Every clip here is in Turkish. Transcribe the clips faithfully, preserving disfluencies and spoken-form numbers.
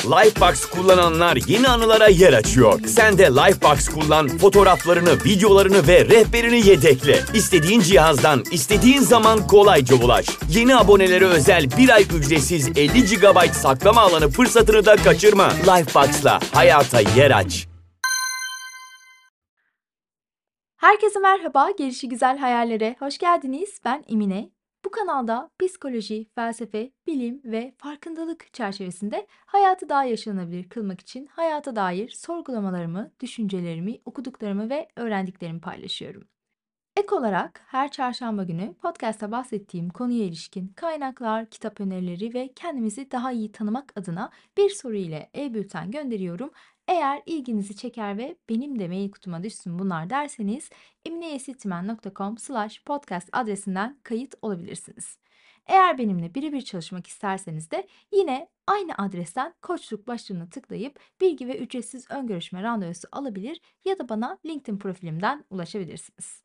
Lifebox kullananlar yeni anılara yer açıyor. Sen de Lifebox kullan, fotoğraflarını, videolarını ve rehberini yedekle. İstediğin cihazdan, istediğin zaman kolayca ulaş. Yeni abonelere özel bir ay ücretsiz elli gigabayt saklama alanı fırsatını da kaçırma. Lifebox'la hayata yer aç. Herkese merhaba, Gelişigüzel Hayallere hoş geldiniz. Ben Emine. Bu kanalda psikoloji, felsefe, bilim ve farkındalık çerçevesinde hayatı daha yaşanabilir kılmak için hayata dair sorgulamalarımı, düşüncelerimi, okuduklarımı ve öğrendiklerimi paylaşıyorum. Ek olarak her çarşamba günü podcast'ta bahsettiğim konuya ilişkin kaynaklar, kitap önerileri ve kendimizi daha iyi tanımak adına bir soru ile e-bülten gönderiyorum. Eğer ilginizi çeker ve benim de mail kutuma düşsün bunlar derseniz emineyesitmen nokta com slash podcast adresinden kayıt olabilirsiniz. Eğer benimle birebir çalışmak isterseniz de yine aynı adresten koçluk başlığına tıklayıp bilgi ve ücretsiz ön görüşme randevusu alabilir ya da bana LinkedIn profilimden ulaşabilirsiniz.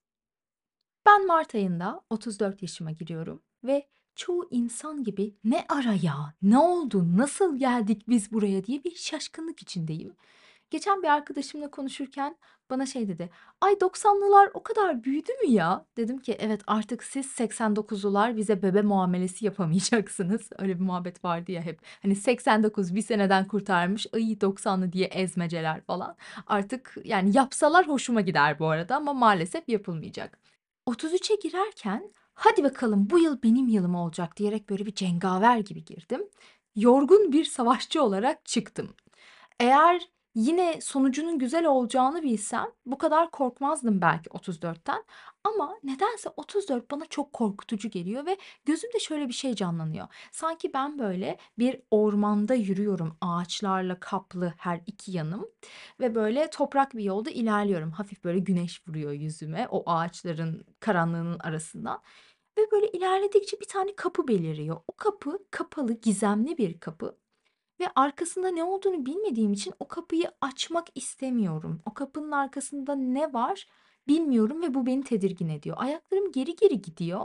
Ben Mart ayında otuz dört yaşıma giriyorum ve çoğu insan gibi ne ara ya, ne oldu, nasıl geldik biz buraya diye bir şaşkınlık içindeyim. Geçen bir arkadaşımla konuşurken bana şey dedi. Ay doksanlılar o kadar büyüdü mü ya? Dedim ki evet artık siz seksen dokuzlular bize bebe muamelesi yapamayacaksınız. Öyle bir muhabbet vardı ya hep. Hani seksen dokuz bir seneden kurtarmış, ay doksanlı diye ezmeceler falan. Artık yani yapsalar hoşuma gider bu arada ama maalesef yapılmayacak. otuz üçe girerken hadi bakalım bu yıl benim yılım olacak diyerek böyle bir cengaver gibi girdim. Yorgun bir savaşçı olarak çıktım. Eğer yine sonucunun güzel olacağını bilsem bu kadar korkmazdım belki otuz dörtten. Ama nedense otuz dört bana çok korkutucu geliyor ve gözümde şöyle bir şey canlanıyor. Sanki ben böyle bir ormanda yürüyorum, ağaçlarla kaplı her iki yanım ve böyle toprak bir yolda ilerliyorum. Hafif böyle güneş vuruyor yüzüme o ağaçların karanlığının arasından. Ve böyle ilerledikçe bir tane kapı beliriyor. O kapı kapalı, gizemli bir kapı. Ve arkasında ne olduğunu bilmediğim için o kapıyı açmak istemiyorum. O kapının arkasında ne var bilmiyorum ve bu beni tedirgin ediyor. Ayaklarım geri geri gidiyor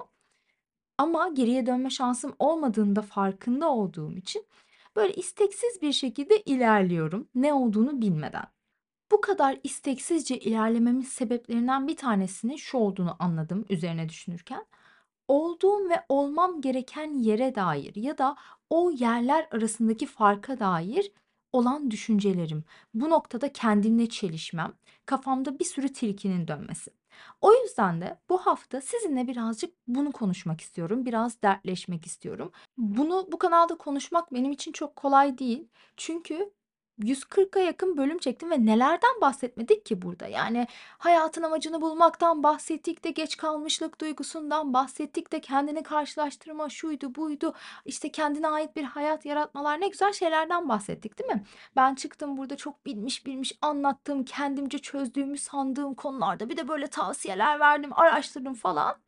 ama geriye dönme şansım olmadığında farkında olduğum için böyle isteksiz bir şekilde ilerliyorum ne olduğunu bilmeden. Bu kadar isteksizce ilerlememin sebeplerinden bir tanesinin şu olduğunu anladım üzerine düşünürken. Olduğum ve olmam gereken yere dair ya da o yerler arasındaki farka dair olan düşüncelerim. Bu noktada kendimle çelişmem, kafamda bir sürü tilkinin dönmesi. O yüzden de bu hafta sizinle birazcık bunu konuşmak istiyorum. Biraz dertleşmek istiyorum. Bunu bu kanalda konuşmak benim için çok kolay değil. Çünkü yüz kırka yakın bölüm çektim ve nelerden bahsetmedik ki burada? Yani hayatın amacını bulmaktan bahsettik de geç kalmışlık duygusundan bahsettik de kendini karşılaştırma şuydu buydu işte kendine ait bir hayat yaratmalar ne güzel şeylerden bahsettik değil mi? Ben çıktım burada çok bilmiş bilmiş anlattığım kendimce çözdüğümü sandığım konularda bir de böyle tavsiyeler verdim araştırdım falan.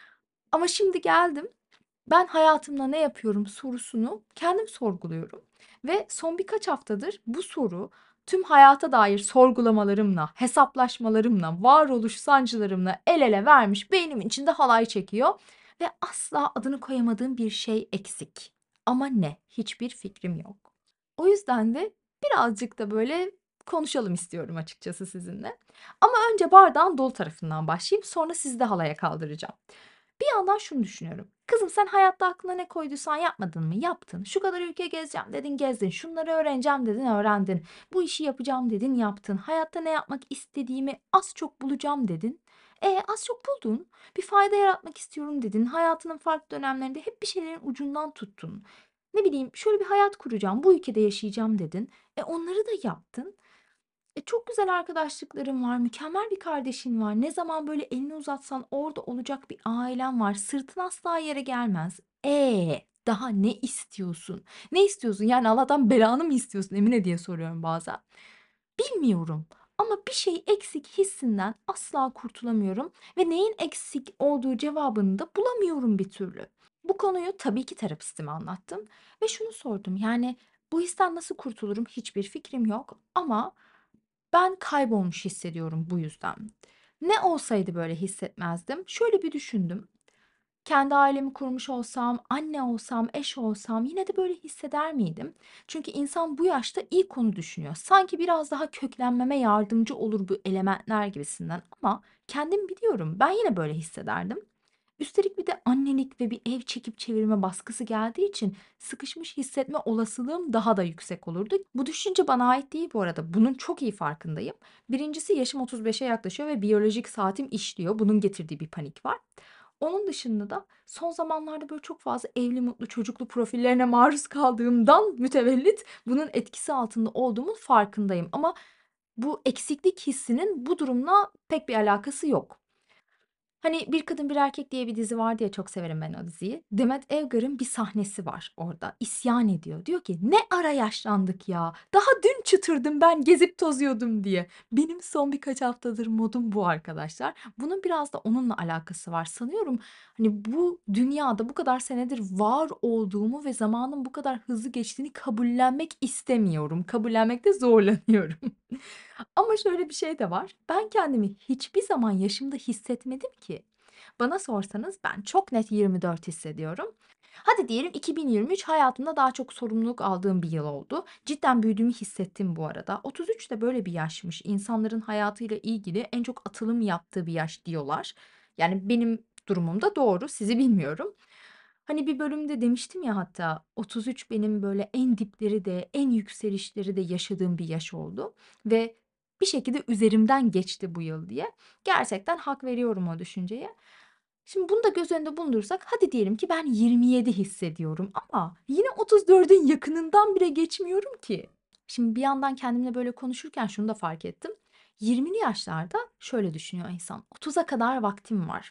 Ama şimdi geldim ben hayatımda ne yapıyorum sorusunu kendim sorguluyorum. Ve son birkaç haftadır bu soru tüm hayata dair sorgulamalarımla, hesaplaşmalarımla, varoluş sancılarımla el ele vermiş beynimin içinde halay çekiyor. Ve asla adını koyamadığım bir şey eksik. Ama ne? Hiçbir fikrim yok. O yüzden de birazcık da böyle konuşalım istiyorum açıkçası sizinle. Ama önce bardağın dolu tarafından başlayayım sonra sizi de halaya kaldıracağım. Bir yandan şunu düşünüyorum. Kızım sen hayatta aklına ne koyduysan yapmadın mı? Yaptın. Şu kadar ülke gezeceğim dedin gezdin. Şunları öğreneceğim dedin öğrendin. Bu işi yapacağım dedin yaptın. Hayatta ne yapmak istediğimi az çok bulacağım dedin. E az çok buldun. Bir fayda yaratmak istiyorum dedin. Hayatının farklı dönemlerinde hep bir şeylerin ucundan tuttun. Ne bileyim şöyle bir hayat kuracağım. Bu ülkede yaşayacağım dedin. E onları da yaptın. E, çok güzel arkadaşlıklarım var, mükemmel bir kardeşin var. Ne zaman böyle elini uzatsan orada olacak bir ailen var. Sırtın asla yere gelmez. E daha ne istiyorsun? Ne istiyorsun? Yani Allah'tan belanı mı istiyorsun Emine diye soruyorum bazen. Bilmiyorum ama bir şey eksik hissinden asla kurtulamıyorum ve neyin eksik olduğu cevabını da bulamıyorum bir türlü. Bu konuyu tabii ki terapistime anlattım ve şunu sordum. Yani bu histen nasıl kurtulurum hiçbir fikrim yok ama ben kaybolmuş hissediyorum bu yüzden. Ne olsaydı böyle hissetmezdim? Şöyle bir düşündüm. Kendi ailemi kurmuş olsam, anne olsam, eş olsam yine de böyle hisseder miydim? Çünkü insan bu yaşta ilk onu düşünüyor. Sanki biraz daha köklenmeme yardımcı olur bu elementler gibisinden ama kendim biliyorum ben yine böyle hissederdim. Üstelik bir de annelik ve bir ev çekip çevirme baskısı geldiği için sıkışmış hissetme olasılığım daha da yüksek olurdu. Bu düşünce bana ait değil bu arada. Bunun çok iyi farkındayım. Birincisi yaşım otuz beşe yaklaşıyor ve biyolojik saatim işliyor. Bunun getirdiği bir panik var. Onun dışında da son zamanlarda böyle çok fazla evli mutlu çocuklu profillerine maruz kaldığımdan mütevellit bunun etkisi altında olduğumun farkındayım. Ama bu eksiklik hissinin bu durumla pek bir alakası yok. Hani Bir Kadın Bir Erkek diye bir dizi var diye çok severim ben o diziyi. Demet Evgar'ın bir sahnesi var orada. İsyan ediyor. Diyor ki ne ara yaşlandık ya. Daha dün çıtırdım ben gezip tozuyordum diye. Benim son birkaç haftadır modum bu arkadaşlar. Bunun biraz da onunla alakası var. Sanıyorum hani bu dünyada bu kadar senedir var olduğumu ve zamanın bu kadar hızlı geçtiğini kabullenmek istemiyorum. Kabullenmekte zorlanıyorum. Ama şöyle bir şey de var. Ben kendimi hiçbir zaman yaşımda hissetmedim ki. Bana sorsanız ben çok net yirmi dört hissediyorum. Hadi diyelim iki bin yirmi üç hayatımda daha çok sorumluluk aldığım bir yıl oldu. Cidden büyüdüğümü hissettim bu arada. otuz üç de böyle bir yaşmış. İnsanların hayatıyla ilgili en çok atılım yaptığı bir yaş diyorlar. Yani benim durumum da doğru, sizi bilmiyorum. Hani bir bölümde demiştim ya hatta otuz üç benim böyle en dipleri de en yükselişleri de yaşadığım bir yaş oldu. Ve bir şekilde üzerimden geçti bu yıl diye. Gerçekten hak veriyorum o düşünceye. Şimdi bunu da göz önünde bulundurursak hadi diyelim ki ben yirmi yedi hissediyorum ama yine otuz dördün yakınından bile geçmiyorum ki. Şimdi bir yandan kendimle böyle konuşurken şunu da fark ettim. yirmili yaşlarda şöyle düşünüyor insan. otuza kadar vaktim var.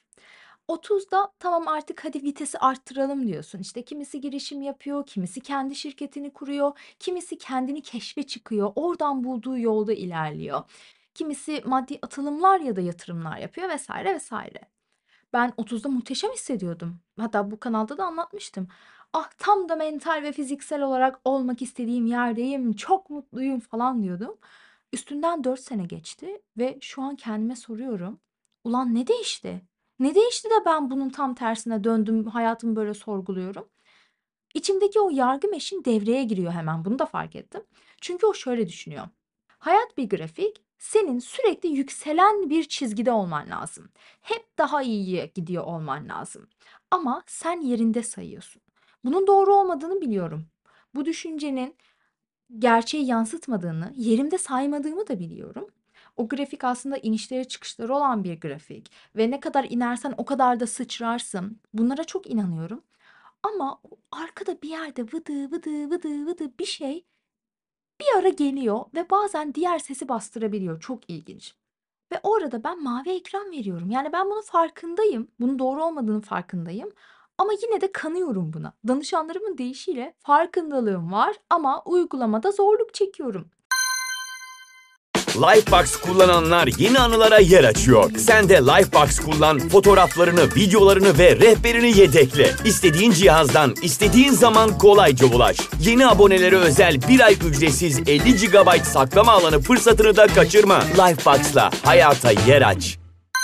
otuzda tamam artık hadi vitesi arttıralım diyorsun. İşte kimisi girişim yapıyor, kimisi kendi şirketini kuruyor, kimisi kendini keşfe çıkıyor, oradan bulduğu yolda ilerliyor. Kimisi maddi atılımlar ya da yatırımlar yapıyor vesaire vesaire. Ben otuzda muhteşem hissediyordum. Hatta bu kanalda da anlatmıştım. Ah tam da mental ve fiziksel olarak olmak istediğim yerdeyim, çok mutluyum falan diyordum. Üstünden dört sene geçti ve şu an kendime soruyorum. Ulan ne değişti? Ne değişti de ben bunun tam tersine döndüm, hayatımı böyle sorguluyorum. İçimdeki o yargı meşin devreye giriyor hemen. Bunu da fark ettim. Çünkü o şöyle düşünüyor. Hayat bir grafik. Senin sürekli yükselen bir çizgide olman lazım. Hep daha iyiye gidiyor olman lazım. Ama sen yerinde sayıyorsun. Bunun doğru olmadığını biliyorum. Bu düşüncenin gerçeği yansıtmadığını, yerimde saymadığımı da biliyorum. O grafik aslında inişleri çıkışları olan bir grafik ve ne kadar inersen o kadar da sıçrarsın. Bunlara çok inanıyorum. Ama o arkada bir yerde vıdı vıdı vıdı vıdı bir şey bir ara geliyor ve bazen diğer sesi bastırabiliyor. Çok ilginç. Ve orada ben mavi ekran veriyorum. Yani ben bunun farkındayım. Bunun doğru olmadığının farkındayım. Ama yine de kanıyorum buna. Danışanlarımın deyişiyle farkındalığım var ama uygulamada zorluk çekiyorum. Lifebox kullananlar yeni anılara yer açıyor. Sen de Lifebox kullan, fotoğraflarını, videolarını ve rehberini yedekle. İstediğin cihazdan, istediğin zaman kolayca ulaş. Yeni abonelere özel bir ay ücretsiz elli gigabayt saklama alanı fırsatını da kaçırma. Lifebox'la hayata yer aç.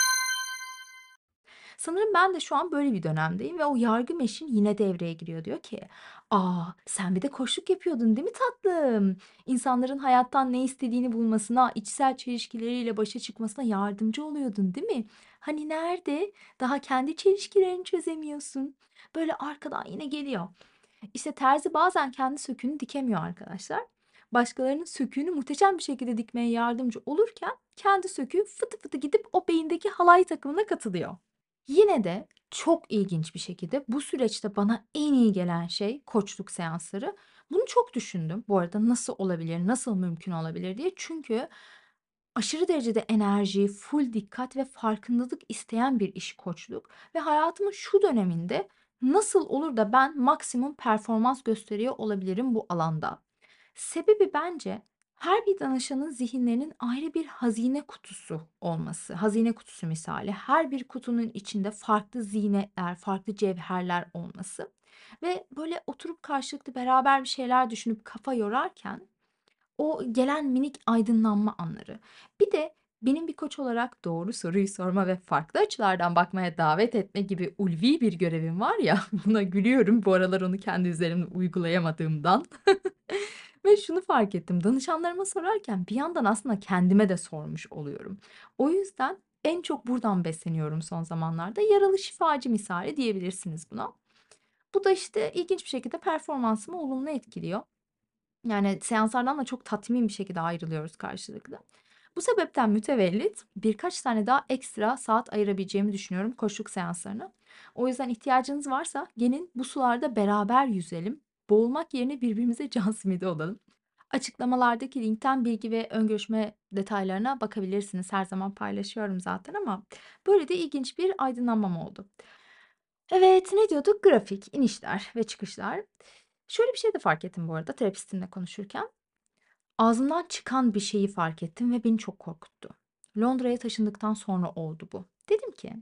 Sanırım ben de şu an böyle bir dönemdeyim ve o yargı meşin yine devreye giriyor. Diyor ki, aa sen bir de koçluk yapıyordun değil mi tatlım? İnsanların hayattan ne istediğini bulmasına, içsel çelişkileriyle başa çıkmasına yardımcı oluyordun değil mi? Hani nerede? Daha kendi çelişkilerini çözemiyorsun. Böyle arkadan yine geliyor. İşte terzi bazen kendi söküğünü dikemiyor arkadaşlar. Başkalarının söküğünü muhteşem bir şekilde dikmeye yardımcı olurken kendi söküğü fıtı fıtı gidip o beyindeki halay takımına katılıyor. Yine de çok ilginç bir şekilde bu süreçte bana en iyi gelen şey koçluk seansları. Bunu çok düşündüm bu arada nasıl olabilir, nasıl mümkün olabilir diye. Çünkü aşırı derecede enerji, full dikkat ve farkındalık isteyen bir iş koçluk. Ve hayatımın şu döneminde nasıl olur da ben maksimum performans gösteriyor olabilirim bu alanda? Sebebi bence her bir danışanın zihinlerinin ayrı bir hazine kutusu olması. Hazine kutusu misali. Her bir kutunun içinde farklı zinetler, farklı cevherler olması. Ve böyle oturup karşılıklı beraber bir şeyler düşünüp kafa yorarken o gelen minik aydınlanma anları. Bir de Benim bir koç olarak doğru soruyu sorma ve farklı açılardan bakmaya davet etme gibi ulvi bir görevim var ya, buna gülüyorum bu aralar onu kendi üzerimde uygulayamadığımdan. Ve şunu fark ettim, danışanlarıma sorarken bir yandan aslında kendime de sormuş oluyorum. O yüzden en çok buradan besleniyorum son zamanlarda. Yaralı şifacı misali diyebilirsiniz buna. Bu da işte ilginç bir şekilde performansımı olumlu etkiliyor. Yani seanslardan da çok tatmin bir şekilde ayrılıyoruz karşılıklı. Bu sebepten mütevellit birkaç tane daha ekstra saat ayırabileceğimi düşünüyorum koçluk seanslarına. O yüzden ihtiyacınız varsa gelin bu sularda beraber yüzelim. Boğulmak yerine birbirimize can simidi olalım. Açıklamalardaki linkten bilgi ve ön görüşme detaylarına bakabilirsiniz. Her zaman paylaşıyorum zaten ama böyle de ilginç bir aydınlanmam oldu. Evet, ne diyorduk? Grafik, inişler ve çıkışlar. Şöyle bir şey de fark ettim bu arada terapistimle konuşurken. Ağzımdan çıkan bir şeyi fark ettim ve beni çok korkuttu. Londra'ya taşındıktan sonra oldu bu. Dedim ki,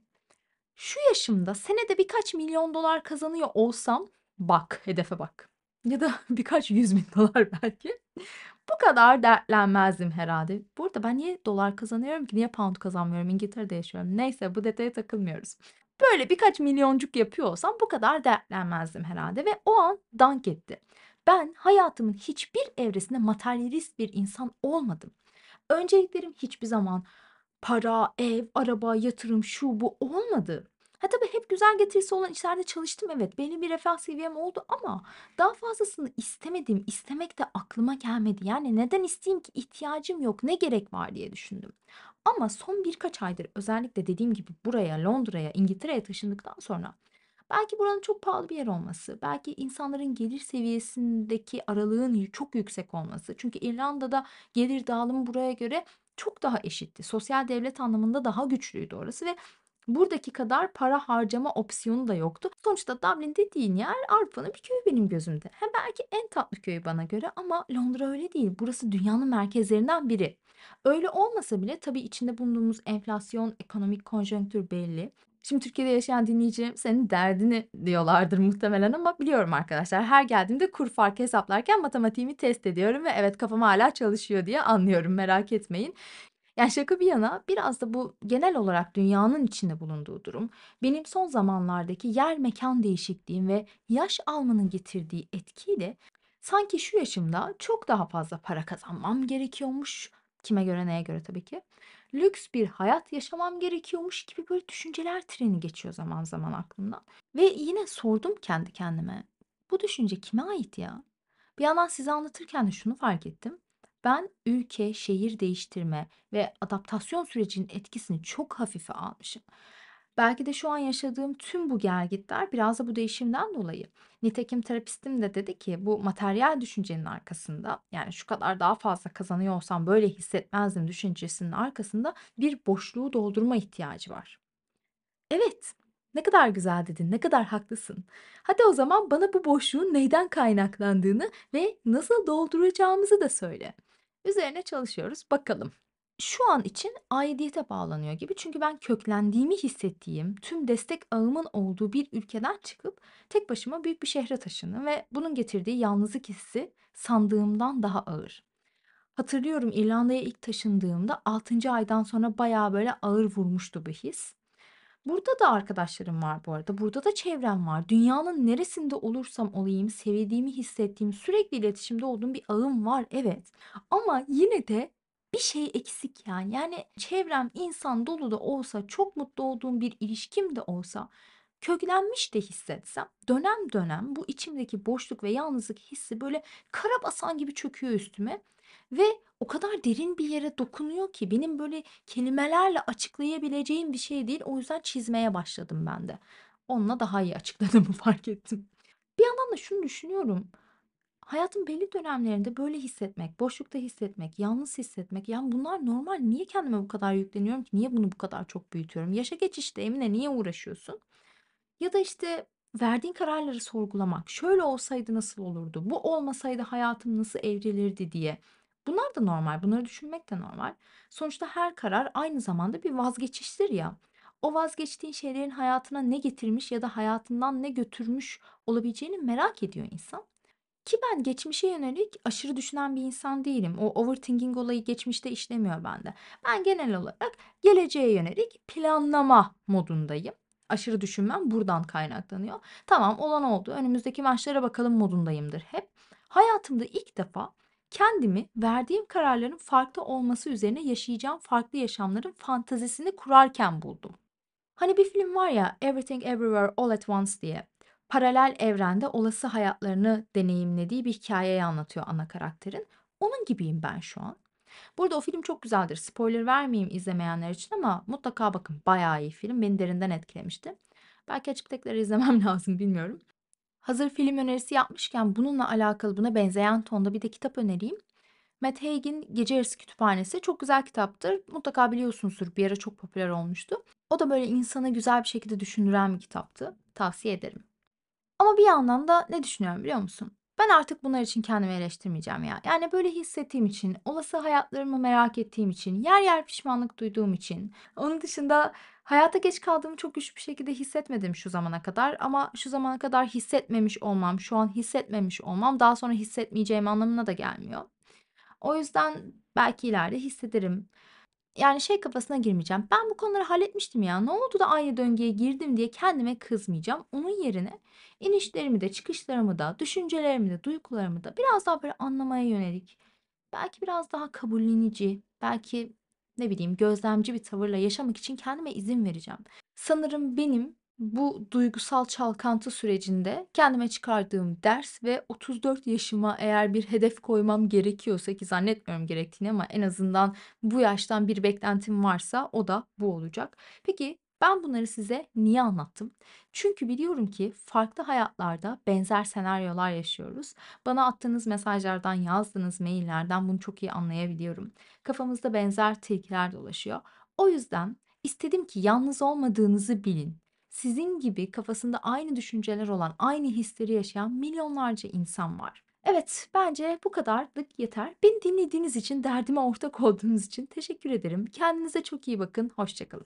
şu yaşımda senede birkaç milyon dolar kazanıyor olsam, bak, hedefe bak. Ya da birkaç yüz bin dolar belki. Bu kadar dertlenmezdim herhalde. Burada ben niye dolar kazanıyorum ki? Niye pound kazanmıyorum? İngiltere'de yaşıyorum. Neyse bu detaya takılmıyoruz. Böyle birkaç milyoncuk yapıyor olsam bu kadar dertlenmezdim herhalde ve o an dank etti. Ben hayatımın hiçbir evresinde materyalist bir insan olmadım. Önceliklerim hiçbir zaman para, ev, araba, yatırım, şu bu olmadı. Ha tabii hep güzel getirisi olan işlerde çalıştım evet. Belli bir refah seviyem oldu ama daha fazlasını istemedim. İstemek de aklıma gelmedi. Yani neden isteyeyim ki ihtiyacım yok ne gerek var diye düşündüm. Ama son birkaç aydır özellikle dediğim gibi buraya, Londra'ya, İngiltere'ye taşındıktan sonra belki buranın çok pahalı bir yer olması, belki insanların gelir seviyesindeki aralığın y- çok yüksek olması. Çünkü İrlanda'da gelir dağılımı buraya göre çok daha eşitti. Sosyal devlet anlamında daha güçlüydü orası ve buradaki kadar para harcama opsiyonu da yoktu. Sonuçta Dublin dediğin yer Avrupa'nın bir köyü benim gözümde. Hem belki en tatlı köyü bana göre ama Londra öyle değil. Burası dünyanın merkezlerinden biri. Öyle olmasa bile tabii içinde bulunduğumuz enflasyon, ekonomik konjonktür belli. Şimdi Türkiye'de yaşayan dinleyicilerim senin derdini diyorlardır muhtemelen ama biliyorum arkadaşlar. Her geldiğimde kur farkı hesaplarken matematiğimi test ediyorum ve evet kafam hala çalışıyor diye anlıyorum merak etmeyin. Yani şaka bir yana biraz da bu genel olarak dünyanın içinde bulunduğu durum benim son zamanlardaki yer mekan değişikliğim ve yaş almanın getirdiği etkiyle sanki şu yaşımda çok daha fazla para kazanmam gerekiyormuş. Kime göre neye göre tabii ki. Lüks bir hayat yaşamam gerekiyormuş gibi böyle düşünceler treni geçiyor zaman zaman aklımdan. Ve yine sordum kendi kendime. Bu düşünce kime ait ya? Bir yandan size anlatırken de şunu fark ettim. Ben ülke, şehir değiştirme ve adaptasyon sürecinin etkisini çok hafife almışım. Belki de şu an yaşadığım tüm bu gelgitler biraz da bu değişimden dolayı. Nitekim terapistim de dedi ki bu materyal düşüncenin arkasında yani şu kadar daha fazla kazanıyor olsam böyle hissetmezdim düşüncesinin arkasında bir boşluğu doldurma ihtiyacı var. Evet, ne kadar güzel dedin, ne kadar haklısın. Hadi o zaman bana bu boşluğun neyden kaynaklandığını ve nasıl dolduracağımızı da söyle. Üzerine çalışıyoruz, bakalım. Şu an için aidiyete bağlanıyor gibi çünkü ben köklendiğimi hissettiğim, tüm destek ağımın olduğu bir ülkeden çıkıp tek başıma büyük bir şehre taşındım ve bunun getirdiği yalnızlık hissi sandığımdan daha ağır. Hatırlıyorum İrlanda'ya ilk taşındığımda altıncı aydan sonra bayağı böyle ağır vurmuştu bu his. Burada da arkadaşlarım var bu arada. Burada da çevrem var. Dünyanın neresinde olursam olayım, sevdiğimi hissettiğim, sürekli iletişimde olduğum bir ağım var, evet. Ama yine de bir şey eksik yani. Yani çevrem insan dolu da olsa, çok mutlu olduğum bir ilişkim de olsa, köklenmiş de hissetsem, dönem dönem bu içimdeki boşluk ve yalnızlık hissi böyle karabasan gibi çöküyor üstüme ve o kadar derin bir yere dokunuyor ki benim böyle kelimelerle açıklayabileceğim bir şey değil. O yüzden çizmeye başladım ben de. Onunla daha iyi açıkladığımı fark ettim. Bir yandan da şunu düşünüyorum. Hayatın belli dönemlerinde böyle hissetmek, boşlukta hissetmek, yalnız hissetmek, yani bunlar normal. Niye kendime bu kadar yükleniyorum ki? Niye bunu bu kadar çok büyütüyorum? Yaşa geç işte Emine, niye uğraşıyorsun? Ya da işte verdiğin kararları sorgulamak. Şöyle olsaydı nasıl olurdu? Bu olmasaydı hayatım nasıl evrilirdi diye. Bunlar da normal. Bunları düşünmek de normal. Sonuçta her karar aynı zamanda bir vazgeçiştir ya. O vazgeçtiğin şeylerin hayatına ne getirmiş ya da hayatından ne götürmüş olabileceğini merak ediyor insan. Ki ben geçmişe yönelik aşırı düşünen bir insan değilim. O overthinking olayı geçmişte işlemiyor bende. Ben genel olarak geleceğe yönelik planlama modundayım. Aşırı düşünmem buradan kaynaklanıyor. Tamam, olan oldu. Önümüzdeki maçlara bakalım modundayımdır hep. Hayatımda ilk defa kendimi verdiğim kararların farklı olması üzerine yaşayacağım farklı yaşamların fantazisini kurarken buldum. Hani bir film var ya, Everything Everywhere All at Once diye. Paralel evrende olası hayatlarını deneyimlediği bir hikayeyi anlatıyor ana karakterin. Onun gibiyim ben şu an. Burada o film çok güzeldir. Spoiler vermeyeyim izlemeyenler için ama mutlaka bakın. Bayağı iyi film. Beni derinden etkilemişti. Belki açıp tekrar izlemem lazım, bilmiyorum. Hazır film önerisi yapmışken bununla alakalı, buna benzeyen tonda bir de kitap önereyim. Matt Haig'in Gece Yarısı Kütüphanesi çok güzel kitaptır. Mutlaka biliyorsunuzdur. Bir ara çok popüler olmuştu. O da böyle insanı güzel bir şekilde düşündüren bir kitaptı. Tavsiye ederim. Ama bir yandan da ne düşünüyorum biliyor musun? Ben artık bunlar için kendimi eleştirmeyeceğim ya. Yani böyle hissettiğim için, olası hayatlarımı merak ettiğim için, yer yer pişmanlık duyduğum için. Onun dışında hayata geç kaldığımı çok güçlü bir şekilde hissetmedim şu zamana kadar. Ama şu zamana kadar hissetmemiş olmam, şu an hissetmemiş olmam daha sonra hissetmeyeceğim anlamına da gelmiyor. O yüzden belki ileride hissederim. Yani şey kafasına girmeyeceğim. Ben bu konuları halletmiştim ya. Ne oldu da aynı döngüye girdim diye kendime kızmayacağım. Onun yerine inişlerimi de, çıkışlarımı da, düşüncelerimi de, duygularımı da biraz daha böyle anlamaya yönelik, belki biraz daha kabullenici, belki ne bileyim gözlemci bir tavırla yaşamak için kendime izin vereceğim. Sanırım benim bu duygusal çalkantı sürecinde kendime çıkardığım ders ve otuz dört yaşıma eğer bir hedef koymam gerekiyorsa, ki zannetmiyorum gerektiğini ama en azından bu yaştan bir beklentim varsa o da bu olacak. Peki ben bunları size niye anlattım? Çünkü biliyorum ki farklı hayatlarda benzer senaryolar yaşıyoruz. Bana attığınız mesajlardan, yazdığınız maillerden bunu çok iyi anlayabiliyorum. Kafamızda benzer tilkiler dolaşıyor. O yüzden istedim ki yalnız olmadığınızı bilin. Sizin gibi kafasında aynı düşünceler olan, aynı hisleri yaşayan milyonlarca insan var. Evet, bence bu kadarlık yeter. Beni dinlediğiniz için, derdime ortak olduğunuz için teşekkür ederim. Kendinize çok iyi bakın. Hoşça kalın.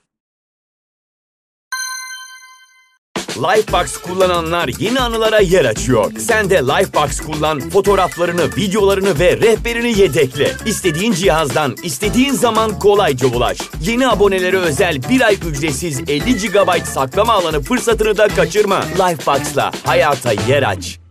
Lifebox kullananlar yeni anılara yer açıyor. Sen de Lifebox kullan, fotoğraflarını, videolarını ve rehberini yedekle. İstediğin cihazdan, istediğin zaman kolayca ulaş. Yeni abonelere özel bir ay ücretsiz elli gigabayt saklama alanı fırsatını da kaçırma. Lifebox'la hayata yer aç.